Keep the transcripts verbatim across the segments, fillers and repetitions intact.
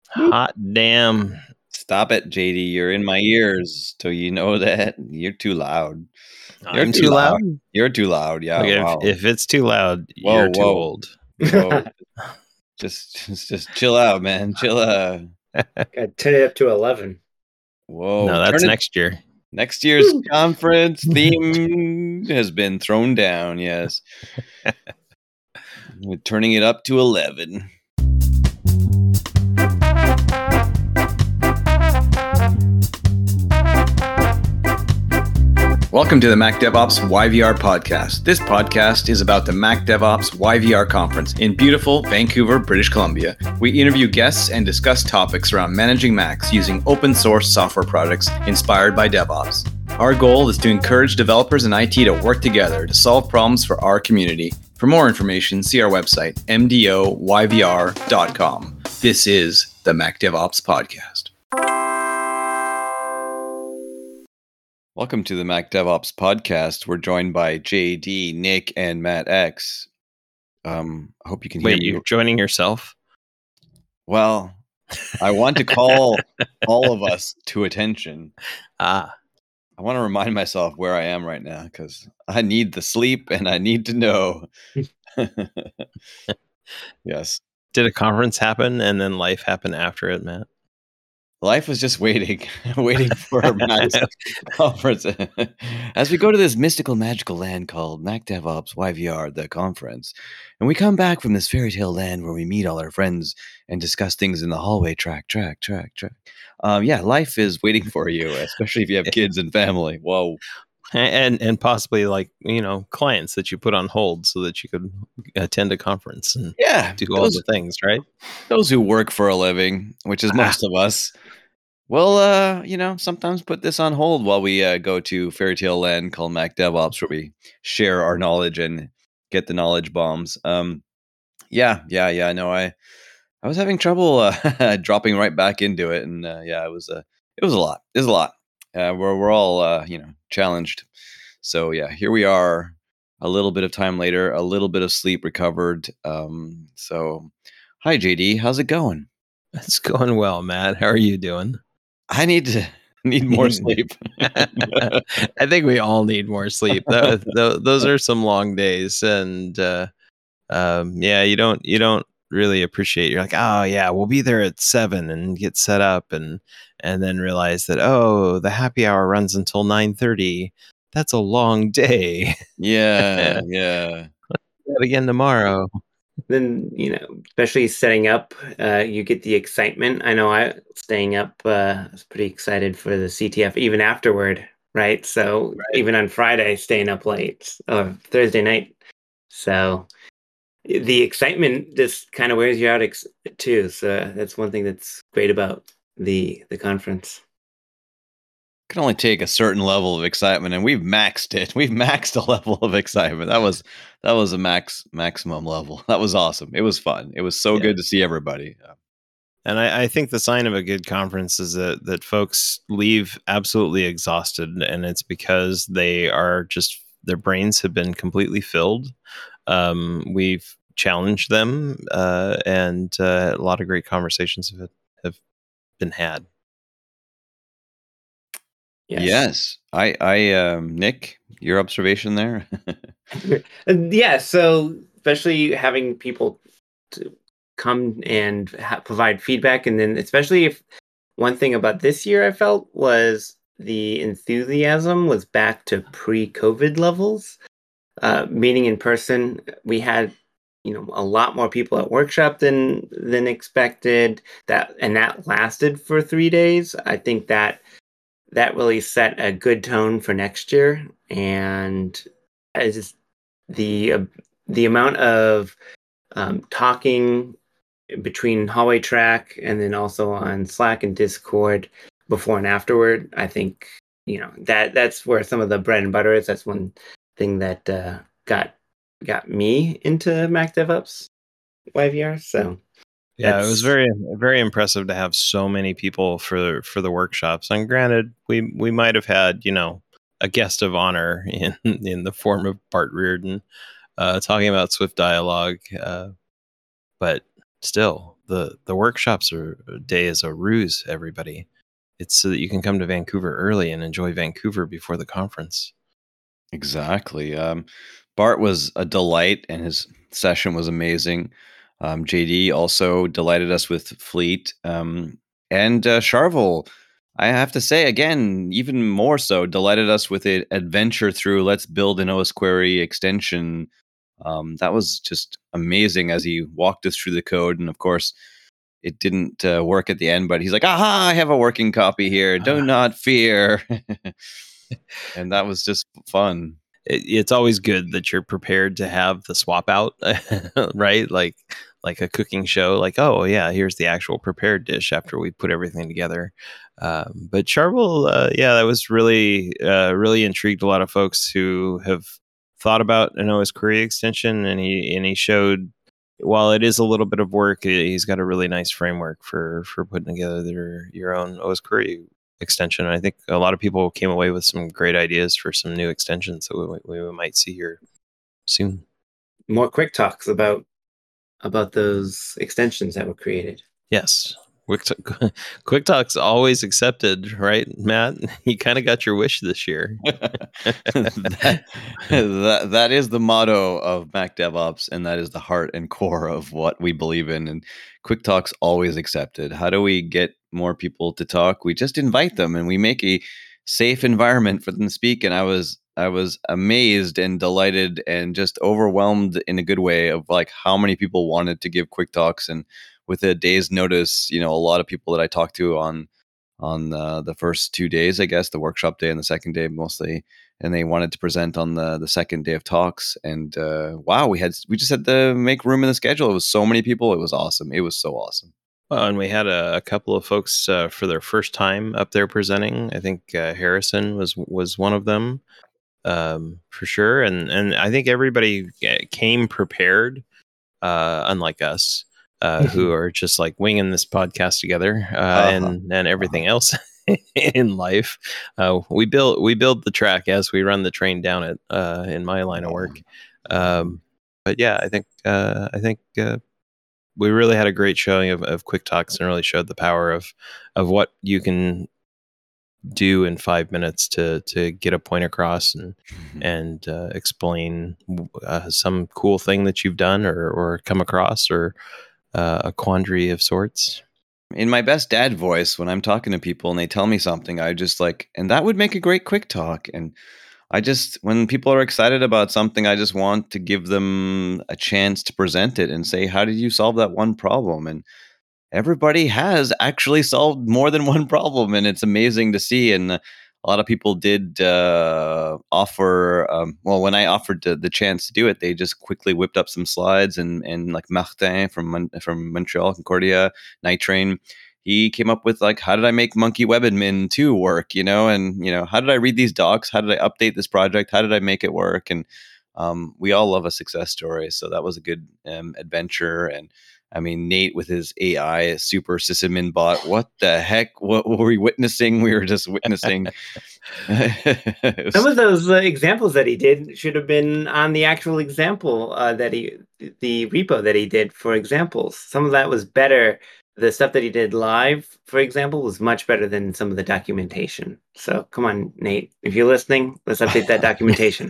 Hot damn. Stop it, J D. You're in my ears, so you know that. You're too loud. You're I'm too loud? You're too loud, yeah. Okay, wow. if, if it's too loud, Whoa, you're too whoa. old. Whoa. just, just, just chill out, man. Chill out. Got turn it up to eleven. Whoa. No, that's turn it- next year. Next year's conference theme has been thrown down, yes. We're turning it up to eleven. Welcome to the Mac DevOps Y V R podcast. This podcast is about the Mac DevOps Y V R conference in beautiful Vancouver, British Columbia. We interview guests and discuss topics around managing Macs using open source software products inspired by DevOps. Our goal is to encourage developers and I T to work together to solve problems for our community. For more information, see our website, m d o y v r dot com. This is the Mac DevOps podcast. Welcome to the Mac DevOps podcast. We're joined by J D, Nick, and Matt X. Um, I hope you can hear Wait, me. you're joining yourself? Well, I want to call all of us to attention. Ah. I want to remind myself where I am right now because I need the sleep and I need to know. Yes. Did a conference happen and then life happen after it, Matt? Life was just waiting, waiting for Matt's conference. As we go to this mystical, magical land called Mac DevOps Y V R, the conference, and we come back from this fairy tale land where we meet all our friends and discuss things in the hallway, track, track, track, track. Um, yeah, life is waiting for you, especially if you have kids and family. Whoa. And and possibly like, you know, clients that you put on hold so that you could attend a conference and yeah, do all those, the things, right? Those who work for a living, which is most of us, well, uh, you know, sometimes put this on hold while we uh, go to fairy tale land called Mac DevOps, where we share our knowledge and get the knowledge bombs. Um, yeah, yeah, yeah. I know. I I was having trouble uh, dropping right back into it, and uh, yeah, it was a it was a lot. It was a lot. Uh, we're we're all uh, you know challenged. So yeah, here we are. A little bit of time later, a little bit of sleep recovered. Um, so, hi J D, how's it going? It's going well, Matt. How are you doing? I need to need more sleep. I think we all need more sleep. That, th- those are some long days, and uh, um, yeah, you don't you don't really appreciate. You're like, oh yeah, we'll be there at seven and get set up, and and then realize that oh, the happy hour runs until nine thirty. That's a long day. Yeah, yeah. That again tomorrow. Then, you know, especially setting up, uh, you get the excitement. I know I staying up, uh, I was pretty excited for the C T F even afterward, right? So right. Even on Friday, staying up late, or Thursday night. So the excitement just kind of wears you out ex- too. So that's one thing that's great about the the conference. Can only take a certain level of excitement, and we've maxed it. We've maxed a level of excitement. That was that was a max maximum level. That was awesome. It was fun. It was so yeah. good to see everybody. Yeah. And I, I think the sign of a good conference is that that folks leave absolutely exhausted, and it's because they are just their brains have been completely filled. Um, we've challenged them, uh, and uh, a lot of great conversations have have been had. Yes. yes. I, I, um, Nick, your observation there? Yeah. So especially having people to come and ha- provide feedback. And then especially if one thing about this year I felt was the enthusiasm was back to pre-COVID levels. Uh, meeting in person, we had, you know, a lot more people at workshop than, than expected, that, and that lasted for three days. I think that that really set a good tone for next year, and as the uh, the amount of um, talking between hallway track and then also on Slack and Discord before and afterward, I think you know that that's where some of the bread and butter is. That's one thing that uh, got got me into Mac DevOps Y V R. So. Yeah, That's... it was very, very impressive to have so many people for for the workshops. And granted, we we might have had, you know, a guest of honor in in the form of Bart Reardon, uh, talking about Swift Dialogue, uh, but still, the the workshops are day is a ruse, everybody. It's so that you can come to Vancouver early and enjoy Vancouver before the conference. Exactly. Um, Bart was a delight, and his session was amazing. Um, J D also delighted us with Fleet, um, and uh, Charvel. I have to say again, even more so, delighted us with an adventure through Let's Build an O S Query extension. Um, that was just amazing as he walked us through the code, and of course, it didn't uh, work at the end. But he's like, "Aha! I have a working copy here. Do Ah. not fear." And that was just fun. It, it's always good that you're prepared to have the swap out, right? Like like a cooking show. Like, oh yeah, here's the actual prepared dish after we put everything together. Um, but Charvel, uh, yeah, that was really uh, really intrigued a lot of folks who have thought about an O S Query extension, and he and he showed. While it is a little bit of work, he's got a really nice framework for for putting together their, your own O S Query extension. I think a lot of people came away with some great ideas for some new extensions that we, we might see here soon. More quick talks about about those extensions that were created. Yes. Quick, t- quick Talk's always accepted, right, Matt? You kind of got your wish this year. that, that, that is the motto of Mac DevOps, and that is the heart and core of what we believe in. And Quick Talk's always accepted. How do we get more people to talk? We just invite them, and we make a safe environment for them to speak. And I was I was amazed and delighted and just overwhelmed in a good way of like how many people wanted to give Quick Talks. And with a day's notice, you know, a lot of people that I talked to on on uh, the first two days, I guess, the workshop day and the second day mostly, and they wanted to present on the the second day of talks. And uh, wow, we had we just had to make room in the schedule. It was so many people. It was awesome. It was so awesome. Well, and we had a, a couple of folks uh, for their first time up there presenting. I think uh, Harrison was was one of them, um, for sure. And and I think everybody came prepared, uh, unlike us, uh, who are just like winging this podcast together, uh, Uh-huh. and and everything else in life. Uh, we build we build the track as we run the train down it. Uh, in my line of work, um, but yeah, I think uh, I think. Uh, we really had a great showing of, of Quick Talks and really showed the power of of what you can do in five minutes to to get a point across and and uh, explain uh, some cool thing that you've done or or come across, or uh, a quandary of sorts. In my best dad voice, when I'm talking to people and they tell me something, I just like, and that would make a great Quick Talk. And I just, when people are excited about something, I just want to give them a chance to present it and say, how did you solve that one problem? And everybody has actually solved more than one problem, and it's amazing to see. And a lot of people did uh, offer. Um, well, when I offered the, the chance to do it, they just quickly whipped up some slides, and and like Martin from Mon- from Montreal, Concordia, Night Train, he came up with like, how did I make Monkey Web Admin two work? You know, and you know, how did I read these docs? How did I update this project? How did I make it work? And um, we all love a success story, so that was a good um, adventure. And I mean, Nate with his A I super sysadmin bot. What the heck? What were we witnessing? We were just witnessing. It Some was- of those uh, examples that he did should have been on the actual example uh, that he, the repo that he did for examples. Some of that was better. The stuff that he did live, for example, was much better than some of the documentation. So come on, Nate, if you're listening, let's update that documentation.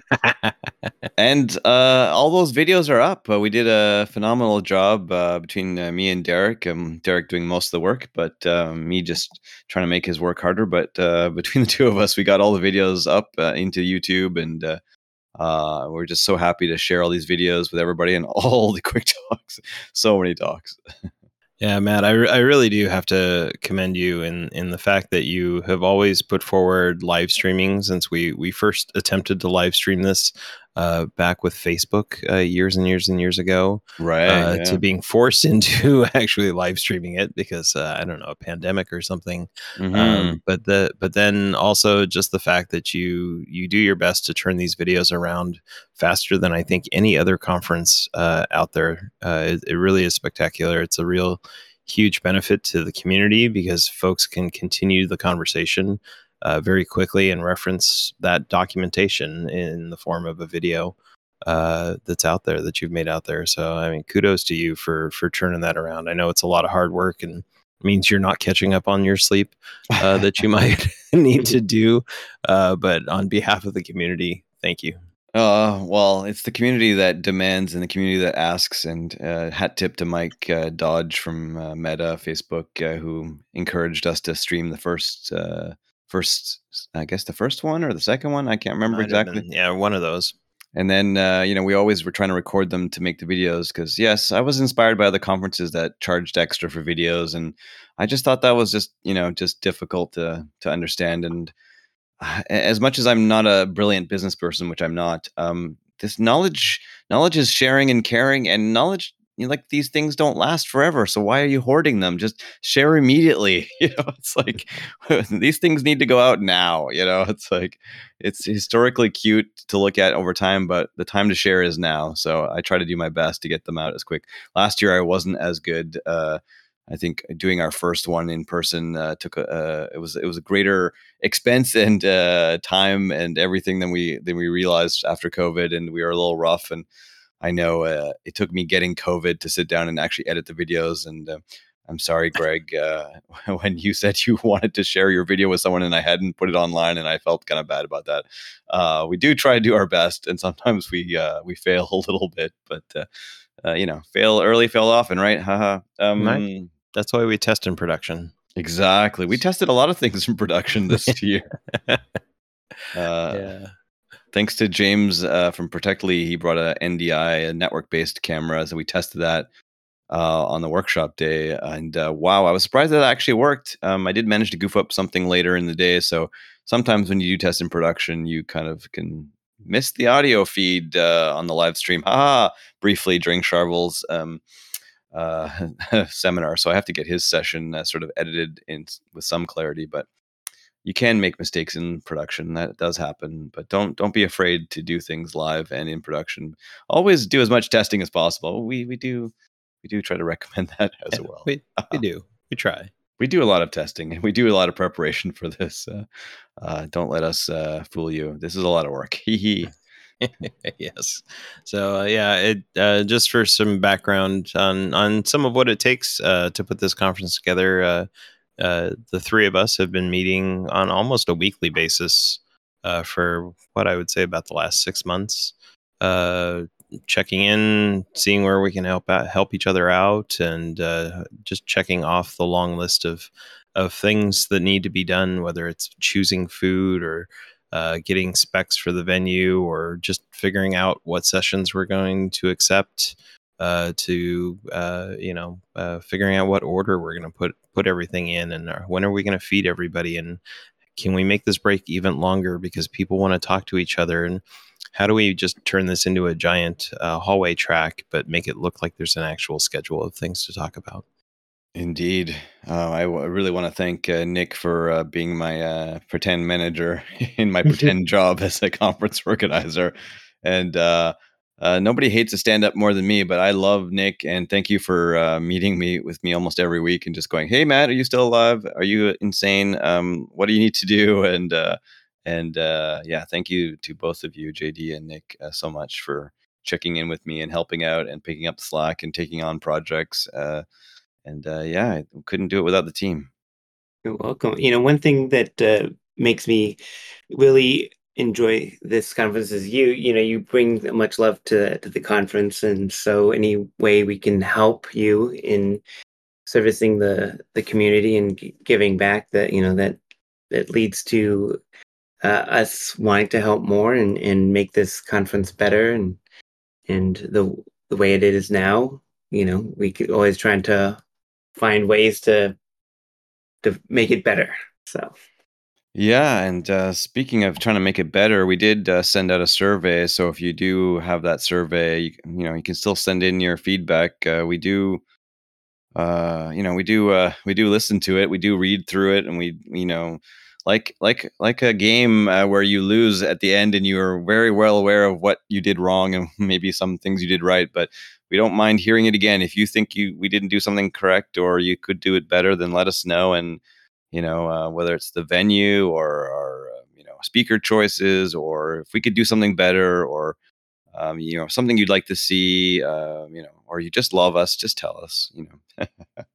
and uh, all those videos are up. Uh, we did a phenomenal job uh, between uh, me and Derek. Um, Derek doing most of the work, but uh, me just trying to make his work harder. But uh, between the two of us, we got all the videos up uh, into YouTube, and uh, uh, we're just so happy to share all these videos with everybody and all the Quick Talks. So many talks. Yeah, Matt, I, re- I really do have to commend you in, in the fact that you have always put forward live streaming since we, we first attempted to live stream this uh, back with Facebook uh, years and years and years ago, Right. uh, yeah. to being forced into actually live streaming it because uh, I don't know, a pandemic or something. Mhm. Um, but the but then also just the fact that you you do your best to turn these videos around faster than I think any other conference uh, out there. Uh, it, it really is spectacular. It's a real huge benefit to the community because folks can continue the conversation uh, very quickly and reference that documentation in the form of a video. uh, that's out there that you've made out there. So I mean, kudos to you for for turning that around. I know it's a lot of hard work and means you're not catching up on your sleep uh, that you might need to do. Uh, but on behalf of the community, thank you. Uh, well, it's the community that demands and the community that asks. And uh, hat tip to Mike uh, Dodge from uh, Meta, Facebook, uh, who encouraged us to stream the first, uh, first, I guess the first one or the second one. I can't remember Might have exactly. been, yeah, one of those. And then, uh, you know, we always were trying to record them to make the videos because, yes, I was inspired by other conferences that charged extra for videos. And I just thought that was just, you know, just difficult to to understand. And uh, as much as I'm not a brilliant business person, which I'm not, um, this knowledge, knowledge is sharing and caring, and knowledge, you know, like these things don't last forever. So why are you hoarding them? Just share immediately. You know, it's like these things need to go out now. You know, it's like it's historically cute to look at over time, but the time to share is now. So I try to do my best to get them out as quick. Last year I wasn't as good. Uh, I think doing our first one in person uh, took a uh, it was it was a greater expense and uh, time and everything than we than we realized after COVID, and we were a little rough. And I know uh, it took me getting COVID to sit down and actually edit the videos. And uh, I'm sorry, Greg, uh, when you said you wanted to share your video with someone and I hadn't put it online, and I felt kind of bad about that. Uh, we do try to do our best, and sometimes we uh, we fail a little bit, but. Uh, uh, you know, fail early, fail often, right? Haha. Um, Right. That's why we test in production. Exactly. We tested a lot of things in production this year. Uh, Yeah. Thanks to James uh, from Protectly, he brought a N D I, a network-based camera, so we tested that uh, on the workshop day. And uh, wow, I was surprised that it actually worked. Um, I did manage to goof up something later in the day, so sometimes when you do test in production, you kind of can miss the audio feed uh, on the live stream. Haha, briefly during Charvel's um, uh, seminar, so I have to get his session uh, sort of edited in with some clarity. But you can make mistakes in production. That does happen, but don't don't be afraid to do things live and in production. Always do as much testing as possible. We we do we do try to recommend that as Yeah, well. we we do. We try. We do a lot of testing and we do a lot of preparation for this. Uh, uh, don't let us uh, fool you. This is a lot of work. Hee hee. Yes. So uh, yeah, it uh, just for some background on on some of what it takes uh, to put this conference together. Uh, uh, the three of us have been meeting on almost a weekly basis uh, for what I would say about the last six months. Uh, checking in, seeing where we can help out, help each other out, and uh, just checking off the long list of of things that need to be done, whether it's choosing food or uh, getting specs for the venue, or just figuring out what sessions we're going to accept, uh, to uh, you know, uh, figuring out what order we're going to put put everything in, and uh, when are we going to feed everybody, and can we make this break even longer because people want to talk to each other, and how do we just turn this into a giant uh, hallway track but make it look like there's an actual schedule of things to talk about. Indeed. Uh, I w- really want to thank uh, Nick for uh, being my uh, pretend manager in my pretend job as a conference organizer. And uh, uh, nobody hates to stand up more than me, but I love Nick. And thank you for uh, meeting me with me almost every week and just going, "Hey, Matt, are you still alive? Are you insane? Um, what do you need to do?" And uh, and uh, yeah, thank you to both of you, J D and Nick, uh, so much for checking in with me and helping out and picking up the slack and taking on projects. Uh, and uh, yeah, I couldn't do it without the team. You're welcome. You know, one thing that uh, makes me really enjoy this conference is you. You know, you bring much love to to the conference, and so any way we can help you in servicing the the community and g- giving back, that you know that that leads to uh, us wanting to help more and and make this conference better and and the the way it is now. You know, we could always trying to find ways to to make it better. So. Yeah, and uh, speaking of trying to make it better, we did uh, send out a survey. So if you do have that survey, you, can- you know you can still send in your feedback. Uh, we do, uh, you know, we do uh, we do listen to it. We do read through it, and we, you know, like like like a game uh, where you lose at the end, and you are very well aware of what you did wrong and maybe some things you did right. But we don't mind hearing it again. If you think you we didn't do something correct or you could do it better, then let us know. And you know, uh, whether it's the venue or our, uh, you know, speaker choices, or if we could do something better, or um, you know, something you'd like to see, uh, you know, or you just love us, just tell us, you know.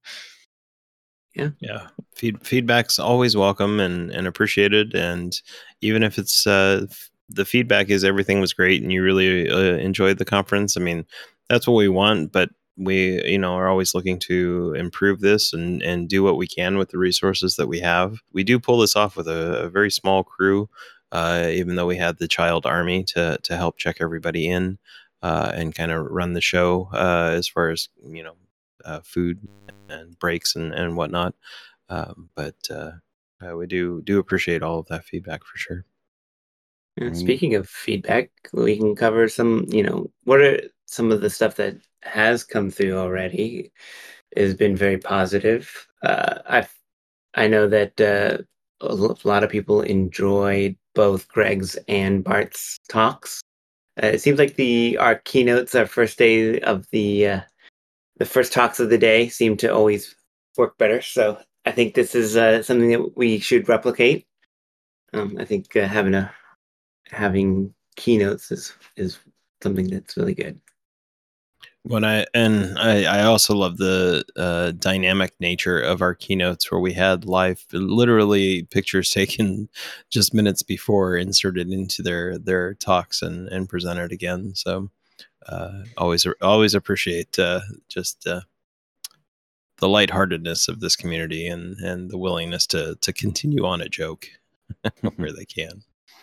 Yeah. Yeah. Feed, feedback's always welcome and, and appreciated. And even if it's uh, f- the feedback is everything was great and you really uh, enjoyed the conference, I mean, that's what we want. But we, you know, are always looking to improve this and, and do what we can with the resources that we have. We do pull this off with a, a very small crew, uh, even though we had the child army to, to help check everybody in uh, and kind of run the show uh, as far as, you know, uh, food and breaks and, and whatnot. Um, but uh, uh, we do do appreciate all of that feedback for sure. Uh, Mm. speaking of feedback, we can cover some, you know, what are some of the stuff that has come through already has been very positive. Uh, I I know that uh, a l- lot of people enjoyed both Greg's and Bart's talks. Uh, it seems like the our keynotes, our first day of the uh, the first talks of the day, seem to always work better. So I think this is uh, something that we should replicate. Um, I think uh, having a having keynotes is is something that's really good. When I and I, I also love the uh, dynamic nature of our keynotes, where we had live, literally pictures taken just minutes before inserted into their their talks and and presented again. So uh, always always appreciate uh, just uh, the lightheartedness of this community and and the willingness to to continue on a joke where they can.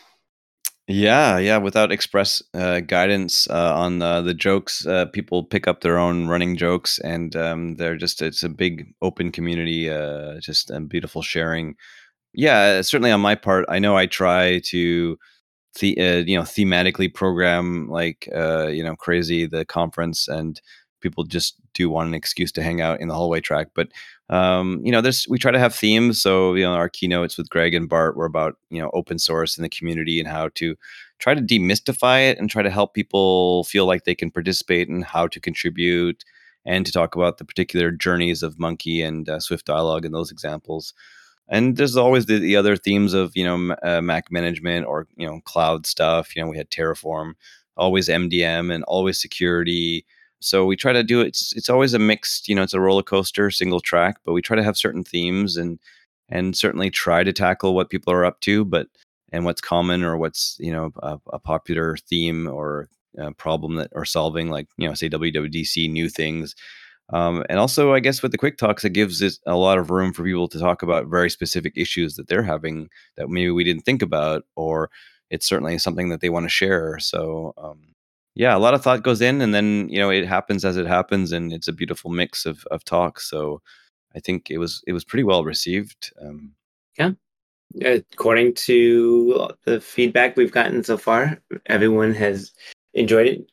Yeah, yeah. Without express uh, guidance uh, on uh, the jokes, uh, people pick up their own running jokes, and um, they're just it's a big open community, uh, just um, beautiful sharing. Yeah, certainly on my part, I know I try to the uh, you know thematically program like uh, you know crazy the conference, and people just do want an excuse to hang out in the hallway track. But um, you know, there's we try to have themes. So you know, our keynotes with Greg and Bart were about you know open source in the community and how to try to demystify it and try to help people feel like they can participate and how to contribute and to talk about the particular journeys of Monkey and uh, Swift Dialogue and those examples. And there's always the, the other themes of you know m- uh, Mac management or you know cloud stuff. You know we had Terraform, always M D M, and always security. So we try to do it. It's, it's always a mixed. You know, it's a roller coaster, single track, but we try to have certain themes and and certainly try to tackle what people are up to, but and what's common or what's you know a, a popular theme or a problem that are solving, like you know say W W D C new things. Um, and also, I guess with the quick talks, it gives it a lot of room for people to talk about very specific issues that they're having that maybe we didn't think about, or it's certainly something that they want to share. So, um, yeah, a lot of thought goes in, and then you know it happens as it happens, and it's a beautiful mix of of talks. So, I think it was it was pretty well received. Um, Yeah. According to the feedback we've gotten so far, everyone has enjoyed it.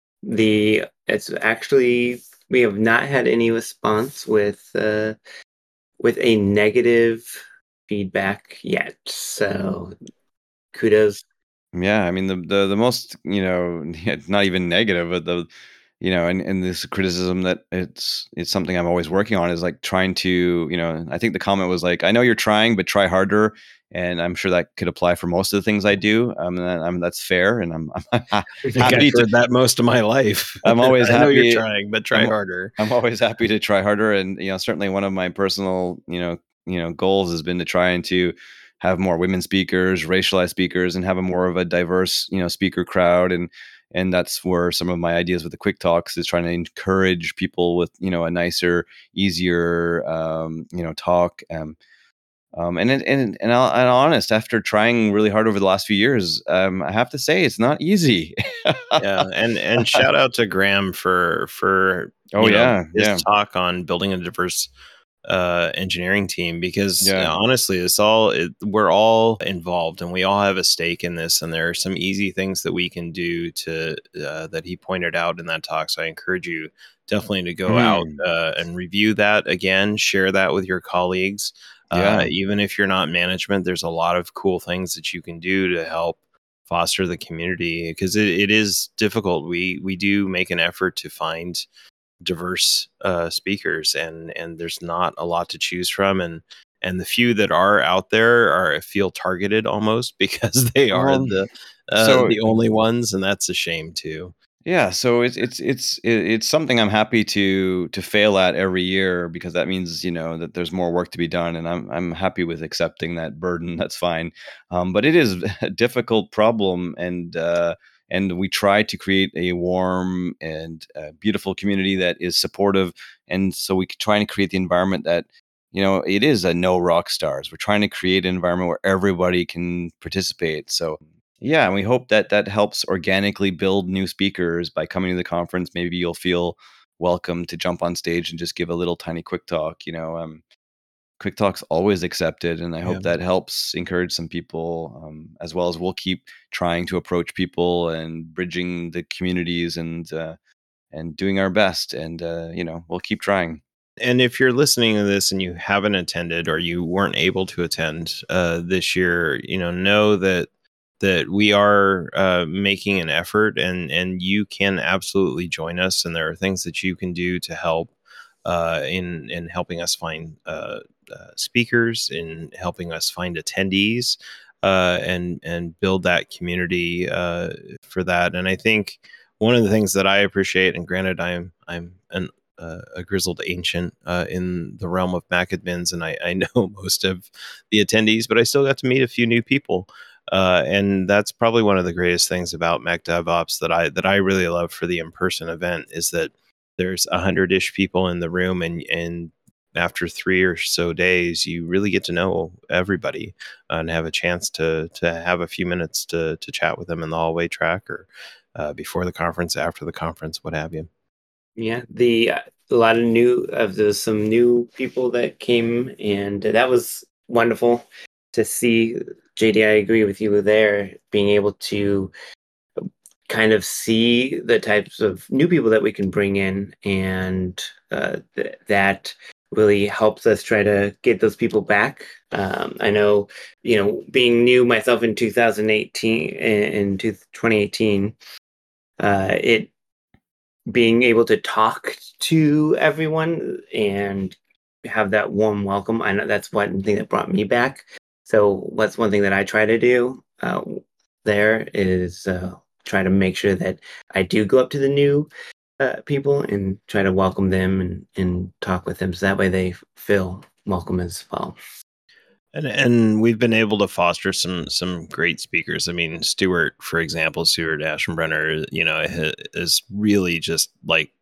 The it's actually we have not had any response with uh, with a negative feedback yet. So kudos. Yeah, I mean the the the most you know not even negative, but the you know and and this criticism that it's it's something I'm always working on is like trying to you know I think the comment was like I know you're trying but try harder, and I'm sure that could apply for most of the things I do. Um, and that- I'm that's fair, and I'm, I'm I think I've happy to heard that most of my life. I'm always I know you're happy. trying, but try I'm harder. I'm always happy to try harder, and you know, certainly one of my personal, you know, you know, goals has been to try and to have more women speakers, racialized speakers, and have a more of a diverse, you know, speaker crowd, and and that's where some of my ideas with the quick talks is trying to encourage people with, you know, a nicer, easier, um, you know, talk. Um, um, and it, and and I'll, and honest, after trying really hard over the last few years, um, I have to say it's not easy. Yeah, and and shout out to Graham for for Oh you know yeah, his yeah, talk on building a diverse uh engineering team, because uh, yeah. honestly it's all it, we're all involved and we all have a stake in this, and there are some easy things that we can do to uh, that he pointed out in that talk. So I encourage you definitely to go out Mhm. uh, and review that again, share that with your colleagues. Uh, Yeah. even if you're not management, there's a lot of cool things that you can do to help foster the community, because it, it is difficult. We we do make an effort to find diverse uh, speakers, and and there's not a lot to choose from, and and the few that are out there are feel targeted almost because they are Well, the uh, so the only ones, and that's a shame too. yeah, so it's it's it's it- it's something I'm happy to to fail at every year because that means you know that there's more work to be done, and I'm I'm happy with accepting that burden. That's fine, um, but it is a difficult problem, and uh, and we try to create a warm and uh, beautiful community that is supportive, and so we try and create the environment that you know it is a no rock stars. We're trying to create an environment where everybody can participate. So yeah, and we hope that that helps organically build new speakers by coming to the conference. Maybe you'll feel welcome to jump on stage and just give a little tiny quick talk. You know, um, quick talk's always accepted, and I Yeah. hope that helps encourage some people, um, as well as we'll keep trying to approach people and bridging the communities and uh, and doing our best. And uh, you know, we'll keep trying. And if you're listening to this and you haven't attended or you weren't able to attend uh, this year, you know, know that that we are uh, making an effort, and and you can absolutely join us. And there are things that you can do to help uh, in in helping us find uh, uh, speakers, in helping us find attendees, uh, and and build that community uh, for that. And I think one of the things that I appreciate, and granted, I'm I'm an uh, a grizzled ancient uh, in the realm of MacAdmins, and I, I know most of the attendees, but I still got to meet a few new people, uh, and that's probably one of the greatest things about Mac DevOps that I that I really love for the in person event is that there's a hundred ish people in the room, and and after three or so days, you really get to know everybody and have a chance to to have a few minutes to to chat with them in the hallway track or uh, before the conference, after the conference, what have you. Yeah, the uh, a lot of new of there's some new people that came, and that was wonderful to see. J D, I agree with you there. Being able to kind of see the types of new people that we can bring in, and uh, th- that really helps us try to get those people back. Um, I know, you know, being new myself in two thousand eighteen, in in twenty eighteen, uh, it being able to talk to everyone and have that warm welcome. I know that's one thing that brought me back. So what's one thing that I try to do uh, there is uh, try to make sure that I do go up to the new uh, people and try to welcome them and, and talk with them so that way they feel welcome as well. And and we've been able to foster some some great speakers. I mean, Stuart, for example, Stuart Aschenbrenner, you know, has really just like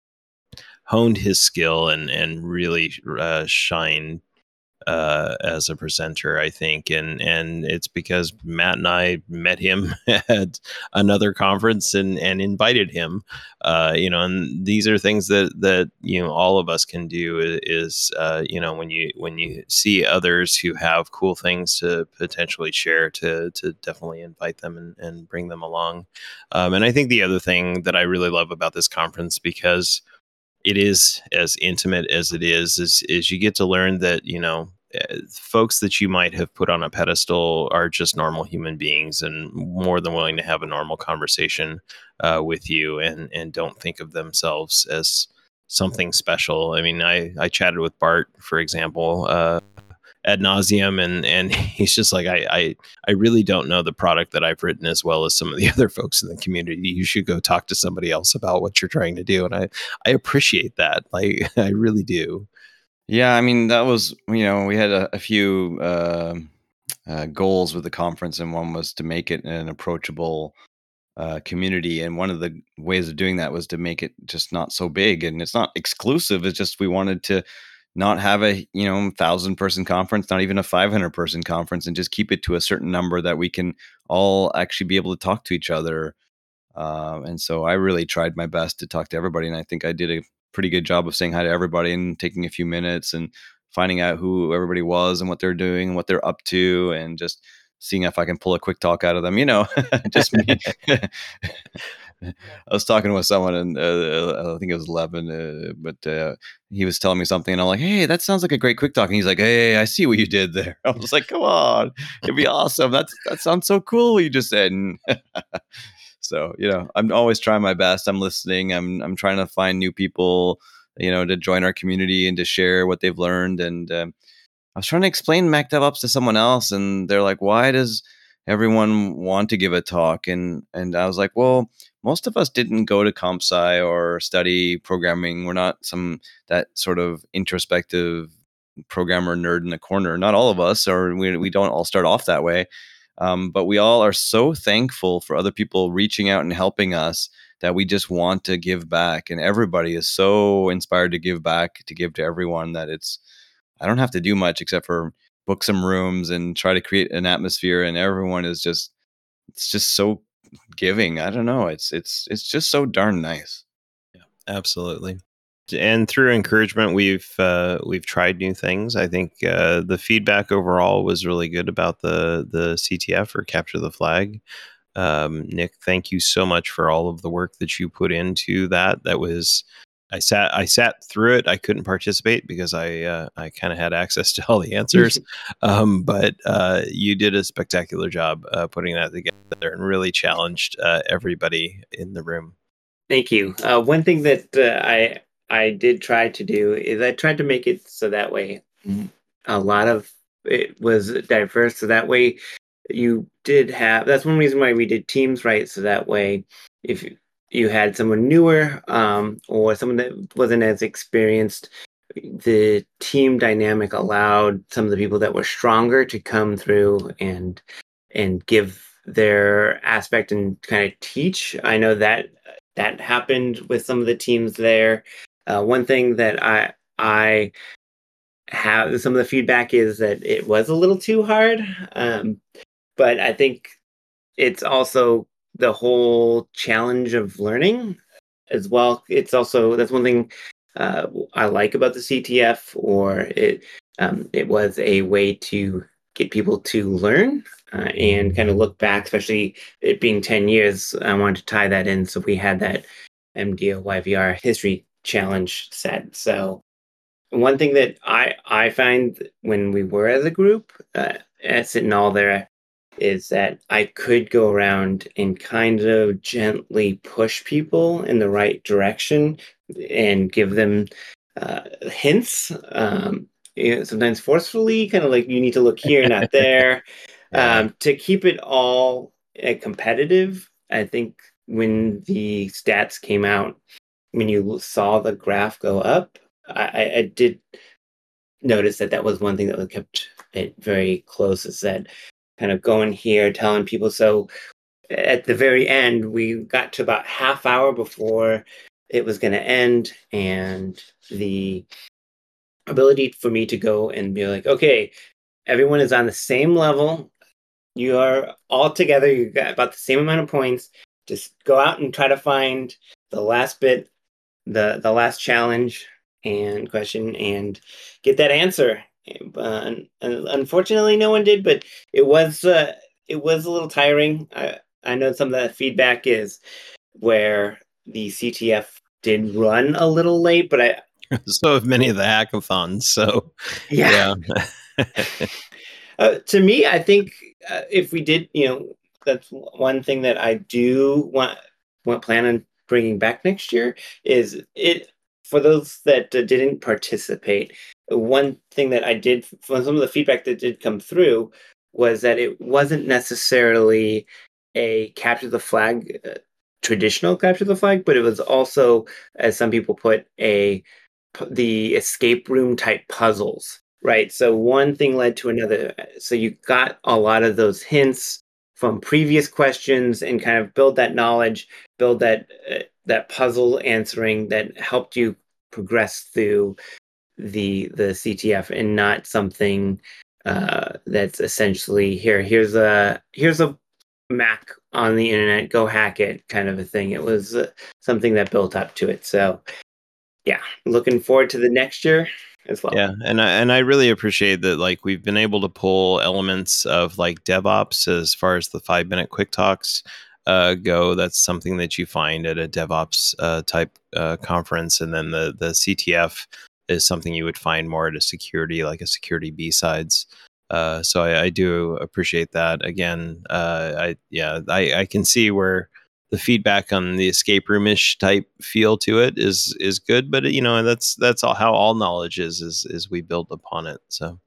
honed his skill and and really uh, shined uh, as a presenter, I think, and and it's because Matt and I met him at another conference and and invited him, uh, you know, and these are things that that you know all of us can do is, is uh, you know when you when you see others who have cool things to potentially share to to definitely invite them and, and bring them along, um, and I think the other thing that I really love about this conference because it is as intimate as it is, is is you get to learn that you know uh, folks that you might have put on a pedestal are just normal human beings and more than willing to have a normal conversation uh, with you and and don't think of themselves as something special. I mean, I I chatted with Bart, for example, uh, ad nauseum, and and he's just like, I, I I really don't know the product that I've written as well as some of the other folks in the community. You should go talk to somebody else about what you're trying to do, and I I appreciate that. Like I really do. Yeah, I mean that was you know we had a, a few uh, uh, goals with the conference, and one was to make it an approachable uh, community. And one of the ways of doing that was to make it just not so big, and it's not exclusive. It's just we wanted to not have a you know thousand person conference, not even a five hundred person conference, and just keep it to a certain number that we can all actually be able to talk to each other. Um, and so I really tried my best to talk to everybody, and I think I did a pretty good job of saying hi to everybody and taking a few minutes and finding out who everybody was and what they're doing and what they're up to, and just seeing if I can pull a quick talk out of them. You know, just me. I was talking with someone, and uh, I think it was Levin, uh, but uh, he was telling me something, and I'm like, "Hey, that sounds like a great quick talk." And he's like, "Hey, I see what you did there." I was like, "Come on, it'd be awesome. That's that sounds so cool what you just said." And so, you know, I'm always trying my best. I'm listening. I'm I'm trying to find new people, you know, to join our community and to share what they've learned. And um, I was trying to explain Mac DevOps to someone else, and they're like, "Why does everyone want to give a talk?" And and I was like, "Well, most of us didn't go to comp sci or study programming. We're not some that sort of introspective programmer nerd in the corner. Not all of us, or we we don't all start off that way. Um, but we all are so thankful for other people reaching out and helping us that we just want to give back. And everybody is so inspired to give back, to give to everyone, that it's I don't have to do much except for book some rooms and try to create an atmosphere, and everyone is just it's just so giving. I don't know. It's it's it's just so darn nice. Absolutely. And through encouragement, we've uh, we've tried new things. I think uh, the feedback overall was really good about the the C T F, or Capture the Flag. Um, Nick, thank you so much for all of the work that you put into that. That was I sat I sat through it. I couldn't participate because I uh, I kind of had access to all the answers, um, but uh, you did a spectacular job uh, putting that together and really challenged uh, everybody in the room. Thank you. Uh, one thing that uh, I I did try to do is I tried to make it so that way a lot of it was diverse. So that way you did have. That's one reason why we did teams, right? So that way, if you, you had someone newer um, or someone that wasn't as experienced, the team dynamic allowed some of the people that were stronger to come through and and give their aspect and kind of teach. I know that that happened with some of the teams there. Uh, one thing that I I have some of the feedback is that it was a little too hard, um, but I think it's also the whole challenge of learning as well. It's also that's one thing uh, I like about the C T F, or it um, it was a way to get people to learn uh, and kind of look back, especially it being ten years. I wanted to tie that in, so we had that M D O Y V R history challenge set. So one thing that I I find when we were as a group uh, at sitting all there is that I could go around and kind of gently push people in the right direction and give them uh, hints. Um, you know, sometimes forcefully, kind of like you need to look here, not there, Yeah. um, to keep it all uh, competitive. I think when the stats came out, when you saw the graph go up, I, I did notice that that was one thing that kept it very close. Is that kind of going here, telling people. So at the very end, we got to about half hour before it was going to end, and the ability for me to go and be like, okay, everyone is on the same level. You are all together. You got about the same amount of points. Just go out and try to find the last bit, the the last challenge and question, and get that answer. Uh, unfortunately, no one did, but it was uh, it was a little tiring. I I know some of that feedback is where the C T F did run a little late, but I So have many of the hackathons. So yeah. yeah. uh, to me, I think uh, if we did, you know, that's one thing that I do want want plan on bringing back next year is it for those that uh, didn't participate. One thing that I did from some of the feedback that did come through was that it wasn't necessarily a capture the flag, uh, traditional capture the flag, but it was also, as some people put, a the escape room type puzzles, right? So one thing led to another. So you got a lot of those hints from previous questions and kind of build that knowledge, build that uh, that puzzle answering that helped you progress through the the C T F, and not something uh, that's essentially here. Here's a here's a Mac on the internet. Go hack it, kind of a thing. It was uh, something that built up to it. So yeah, looking forward to the next year as well. Yeah, and I, and I really appreciate that. Like, we've been able to pull elements of like DevOps as far as the five minute quick talks uh, go. That's something that you find at a DevOps uh, type uh, conference, and then the the C T F is something you would find more at a security, like a security B sides. Uh, so I, I do appreciate that. Again, uh, I yeah, I, I can see where the feedback on the escape room-ish type feel to it is is good, but you know, that's that's all how all knowledge is is is we build upon it. So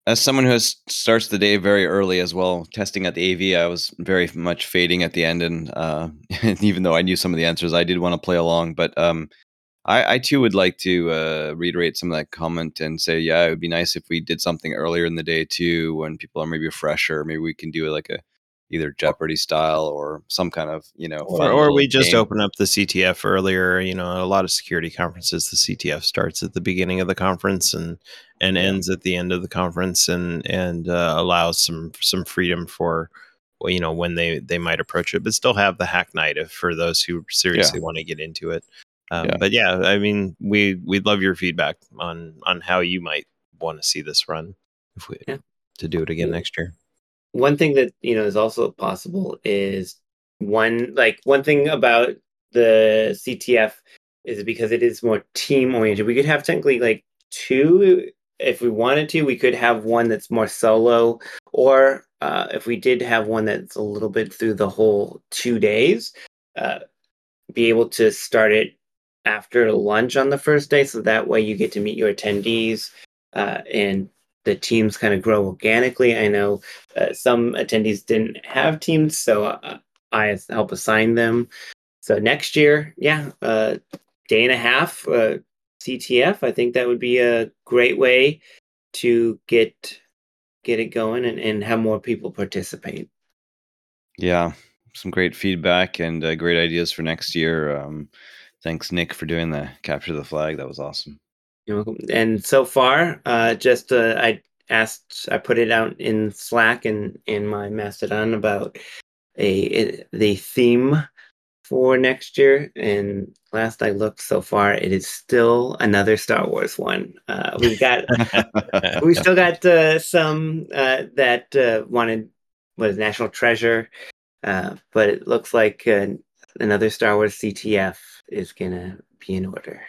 as someone who has, starts the day very early as well, testing at the A V, I was very much fading at the end, and uh, even though I knew some of the answers, I did want to play along. But um, I, I too would like to uh, reiterate some of that comment and say, yeah, it would be nice if we did something earlier in the day too, when people are maybe fresher. Maybe we can do like a either Jeopardy style or some kind of you know Or, fun or little we just game. open up the C T F earlier. You know, a lot of security conferences, the C T F starts at the beginning of the conference and and Yeah. ends at the end of the conference, and and uh, allows some some freedom for, well, you know, when they they might approach it, but still have the hack night if, for those who seriously want to get into it. Um, Yeah. But yeah, I mean, we we'd love your feedback on on how you might want to see this run if we Yeah. to do it again Yeah. next year. One thing that you know is also possible is one like one thing about the C T F is because it is more team oriented. We could have technically like two if we wanted to. We could have one that's more solo, or uh, if we did have one that's a little bit through the whole two days, uh, be able to start it after lunch on the first day, so that way you get to meet your attendees uh, and the teams kind of grow organically. I know uh, some attendees didn't have teams, so uh, I help assign them. So next year, yeah, uh, day and a half uh, C T F. I think that would be a great way to get get it going and, and have more people participate. Yeah, some great feedback and uh, great ideas for next year. Um, thanks, Nick, for doing the capture the flag. That was awesome. You're welcome. And so far, uh, just uh, I asked, I put it out in Slack and in my Mastodon about a, it, the theme for next year. And last I looked, so far, it is still another Star Wars one. Uh, we've got, we still got uh, some uh, that uh, wanted was National Treasure, uh, but it looks like uh, another Star Wars C T F is gonna be in order.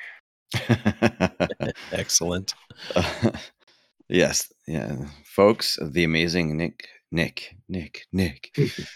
Excellent. Uh, yes, yeah, folks, the amazing Nick, Nick, Nick, Nick.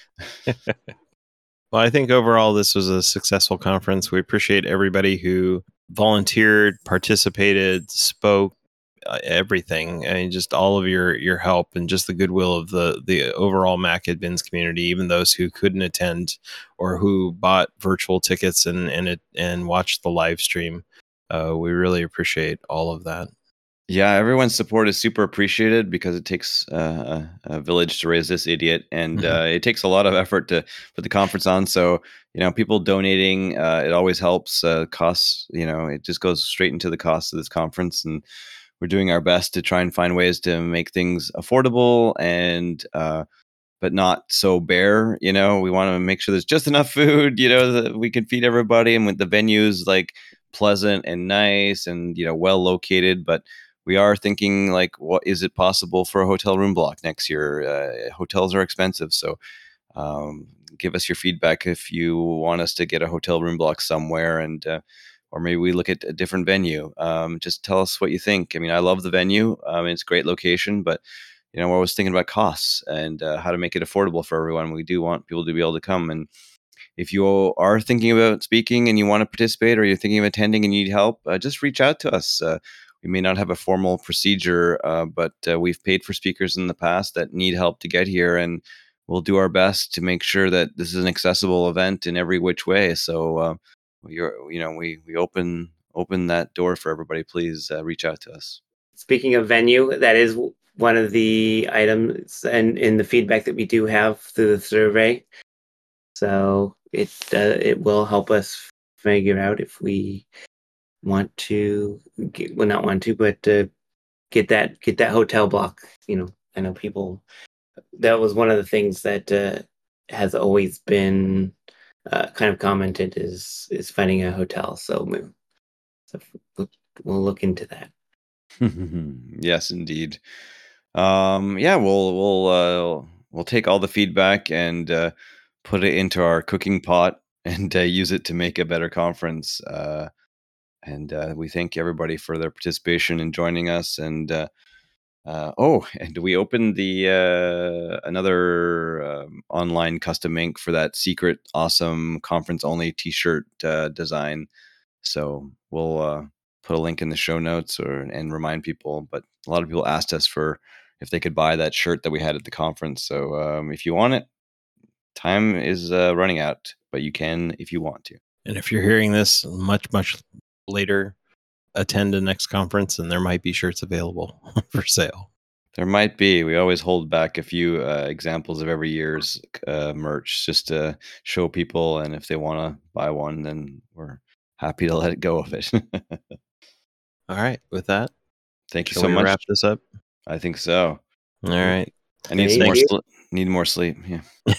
Well, I think overall this was a successful conference. We appreciate everybody who volunteered, participated, spoke, uh, everything. I mean, just all of your your help and just the goodwill of the the overall Mac Admins community, even those who couldn't attend or who bought virtual tickets and and it and watched the live stream. Uh, we really appreciate all of that. Yeah, everyone's support is super appreciated because it takes uh, a, a village to raise this idiot, and uh, it takes a lot of effort to put the conference on. So, you know, people donating, uh, it always helps. Uh, costs, you know, it just goes straight into the cost of this conference, and we're doing our best to try and find ways to make things affordable and, uh, but not so bare. You know, we want to make sure there's just enough food, you know, that we can feed everybody, and with the venues like pleasant and nice and you know well located, but we are thinking like, what is it possible for a hotel room block next year? Uh, hotels are expensive, so um, give us your feedback if you want us to get a hotel room block somewhere, and uh, or maybe we look at a different venue. Um, just tell us what you think. I mean, I love the venue. Um, it's a great location, but you know, we're always thinking about costs and uh, how to make it affordable for everyone. We do want people to be able to come, and if you are thinking about speaking and you want to participate, or you're thinking of attending and you need help, uh, just reach out to us. Uh, we may not have a formal procedure, uh, but uh, we've paid for speakers in the past that need help to get here, and we'll do our best to make sure that this is an accessible event in every which way. So, uh, you're, you know, we we open open that door for everybody. Please uh, reach out to us. Speaking of venue, that is one of the items and in the feedback that we do have through the survey. So it uh, it will help us figure out if we want to get, well, not want to, but uh, get that get that hotel block. You know, I know people. That was one of the things that uh, has always been uh, kind of commented is is finding a hotel. So, we, so we'll, we'll look into that. Yes, indeed. Um, yeah, we'll we'll uh, we'll take all the feedback and uh, put it into our cooking pot and uh, use it to make a better conference. Uh, and uh, we thank everybody for their participation and joining us. And uh, uh, oh, and we opened the uh, another um, online custom ink for that secret, awesome conference only T-shirt uh, design. So we'll uh, put a link in the show notes or and remind people. But a lot of people asked us for if they could buy that shirt that we had at the conference. So um, if you want it, time is uh, running out, but you can if you want to. And if you're hearing this much, much later, attend the next conference and there might be shirts available for sale. There might be. We always hold back a few uh, examples of every year's uh, merch just to show people. And if they want to buy one, then we're happy to let it go of it. All right. With that, thank you shall so we much. wrap this up? I think so. All right. I need some Thank more you. sleep. Need more sleep. Yeah.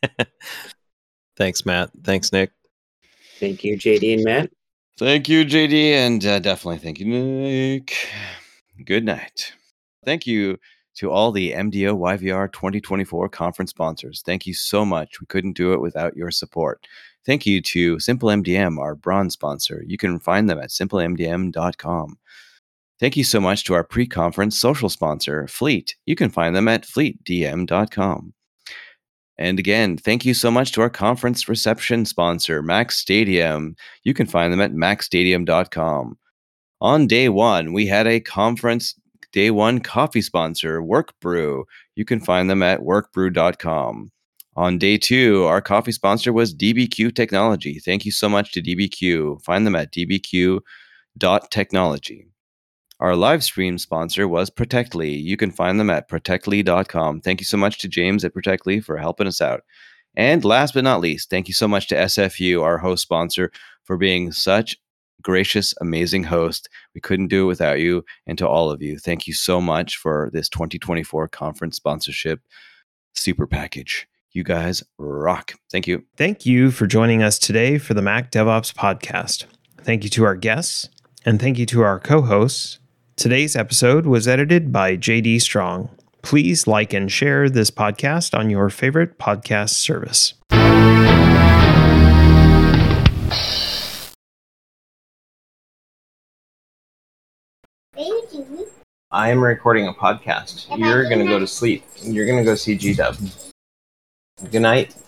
Thanks, Matt. Thanks, Nick. Thank you, J D and Matt. Thank you, J D, and uh, definitely thank you, Nick. Good night. Thank you to all the M D O Y V R twenty twenty-four conference sponsors. Thank you so much. We couldn't do it without your support. Thank you to Simple M D M, our bronze sponsor. You can find them at simple m d m dot com. Thank you so much to our pre-conference social sponsor, Fleet. You can find them at fleet d m dot com. And again, thank you so much to our conference reception sponsor, Max Stadium. You can find them at max stadium dot com. On day one, we had a conference day one coffee sponsor, Work Brew. You can find them at work brew dot com. On day two, our coffee sponsor was D B Q Technology. Thank you so much to D B Q. Find them at d b q dot technology. Our live stream sponsor was Protectly. You can find them at protectly dot com. Thank you so much to James at Protectly for helping us out. And last but not least, thank you so much to S F U, our host sponsor, for being such gracious, amazing host. We couldn't do it without you. And to all of you, thank you so much for this twenty twenty-four conference sponsorship super package. You guys rock. Thank you. Thank you for joining us today for the Mac DevOps podcast. Thank you to our guests, and thank you to our co-hosts. Today's episode was edited by J D Strong. Please like and share this podcast on your favorite podcast service. I am recording a podcast. You're going to go to sleep. You're going to go see G-Dub. Good night.